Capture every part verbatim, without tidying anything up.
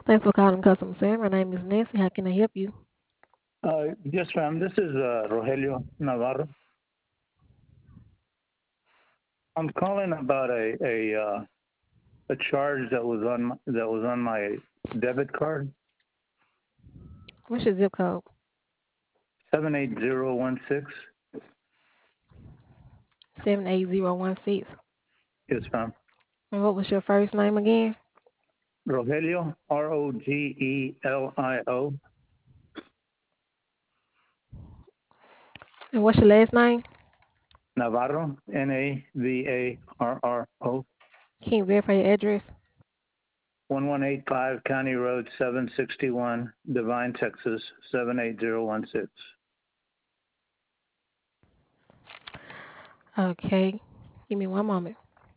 Thanks for calling customer service. My name is Nancy. How can I help you? Uh, yes, ma'am. This is uh, Rogelio Navarro. I'm calling about a a uh, a charge that was on my, that was on my debit card. What's your zip code? Seven eight zero one six. seven eight zero one six. Yes, ma'am. And what was your first name again? Rogelio, R O G E L I O. And what's your last name? Navarro, N A V A R R O. Can you verify your address? one one eight five County Road seven sixty-one, Divine, Texas seven eight zero one six. Okay. Give me one moment.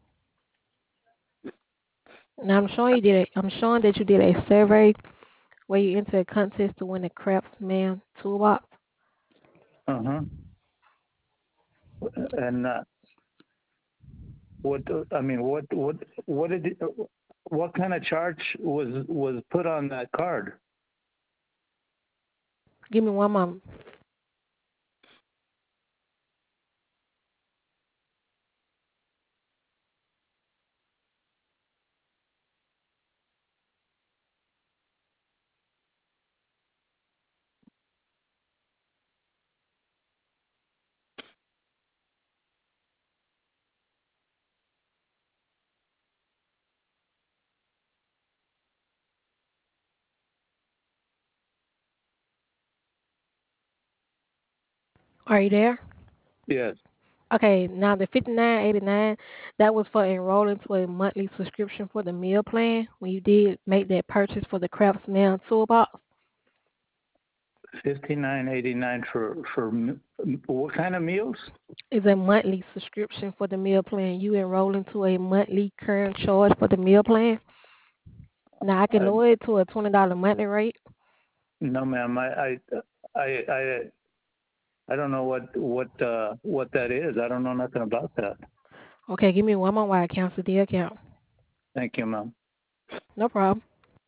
Now I'm showing you did a, I'm showing that you did a survey where you entered a contest to win a Craftsman toolbox. Uh huh. And uh, what I mean, what what what did it, what kind of charge was was put on that card? Give me one moment. Are you there? Yes, Okay, now the fifty-nine eighty-nine, that was for enrolling to a monthly subscription for the meal plan when you did make that purchase for the Craftsman toolbox. fifty nine eighty nine for for what kind of meals? It's a monthly subscription for the meal plan. You enroll into a monthly current charge for the meal plan. Now I can I, lower it to a twenty dollar monthly rate. no, ma'am. I I I I I don't know what what uh, what that is. I don't know nothing about that. Okay, give me one more while I cancel the account. Thank you, ma'am. No problem.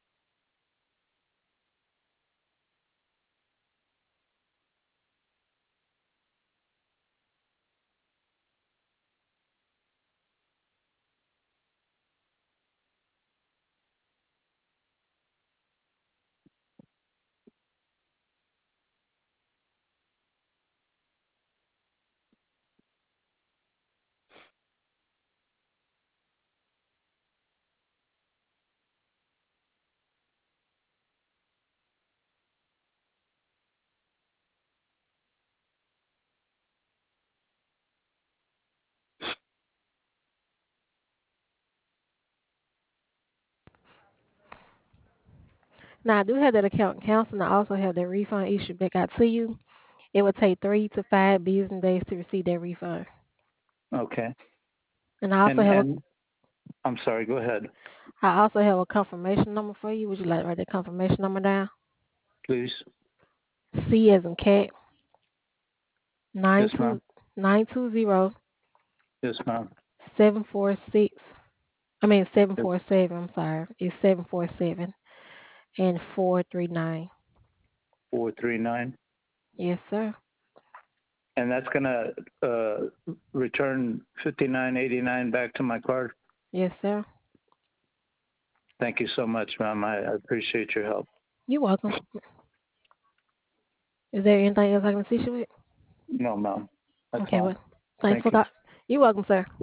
Now I do have that account canceled and I also have that refund issued back out to you. It would take three to five business days to receive that refund. Okay. And I also And have a and I'm sorry. Go ahead, I also have a confirmation number for you. Would you like to write that confirmation number down? please. C as in cat Yes, nine ma'am. two nine two zero Yes, ma'am. seven four six. I mean seven Yes, four seven. I'm sorry. It's seven four seven and four three nine. four three nine. Yes, sir. And that's gonna uh, return fifty nine eighty nine back to my card. Yes, sir. Thank you so much, ma'am. I, I appreciate your help. You're welcome. Is there anything else I can assist you with? No, ma'am. That's Okay, all. well, thanks Thank for you. that. You're welcome, sir.